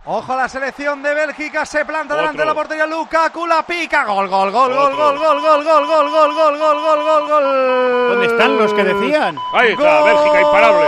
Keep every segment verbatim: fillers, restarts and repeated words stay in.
Ojo a la selección de Bélgica, se planta Otro. delante de la portería Lukaku, la pica, gol, gol, gol, gol, gol, gol, gol, gol, gol, gol, gol, gol, gol, gol, gol. ¿Dónde están los que decían? Ahí está, gol Bélgica imparable.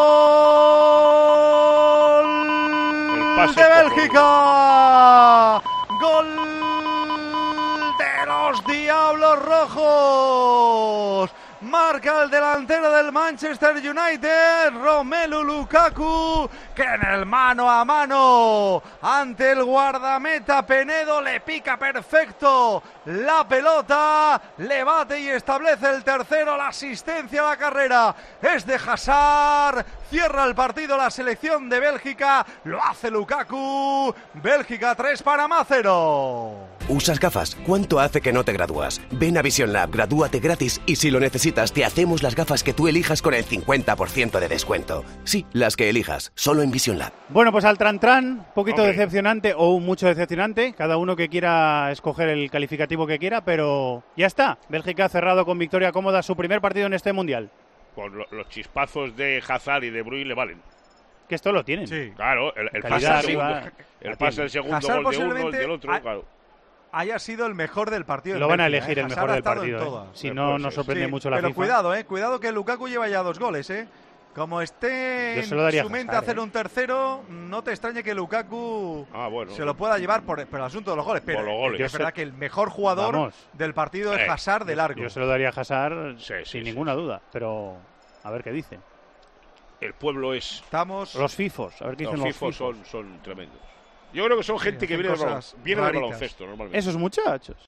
El pase de Bélgica. Gol de los Diablos Rojos. Marca el delantero del Manchester United, Romelu Lukaku, que en el mano a mano ante el guardameta Penedo le pica perfecto la pelota, le bate y establece el tercero, la asistencia a la carrera es de Hazard, cierra el partido la selección de Bélgica, lo hace Lukaku, Bélgica tres, Panamá cero. ¿Usas gafas? ¿Cuánto hace que no te gradúas? Ven a Vision Lab, gradúate gratis y si lo necesitas te hacemos las gafas que tú elijas con el cincuenta por ciento de descuento. Sí, las que elijas, solo en Vision Lab. Bueno, pues al Tran-Tran, poquito Hombre. decepcionante o mucho decepcionante, cada uno que quiera escoger el calificativo que quiera, pero ya está. Bélgica ha cerrado con victoria cómoda su primer partido en este Mundial. Con lo, los chispazos de Hazard y de Bruyne le valen. Que esto lo tienen. Sí. Claro, el, el pase Calidad del segundo, arriba, el pase del segundo Hazard gol de uno, el posiblemente del otro, ha- claro. haya sido el mejor del partido. Lo en van a Bélgica, elegir ¿eh? el Hazard mejor ha del estado en partido. ¿eh? todas. Si Me no, puede nos ser. sorprende Sí, mucho la pero FIFA. cuidado, eh, cuidado que Lukaku lleva ya dos goles, eh. Como esté Yo se lo daría en su a mente Hazard, hacer ¿eh? un tercero, no te extrañe que Lukaku Ah, bueno. se lo pueda llevar por, por el asunto de los goles. Pero Por los goles. es Yo verdad sé- que el mejor jugador Vamos. del partido es Eh, Hazard de largo. Yo se lo daría a Hazard Sí, sí, sin sí, ninguna sí. duda, pero a ver qué dicen. El pueblo es... Estamos Los FIFOs, a ver qué Los dicen los FIFOs FIFOs. son, son tremendos. Yo creo que son gente que hacen viene, del, balon- cosas viene del raritas. baloncesto normalmente. Esos muchachos.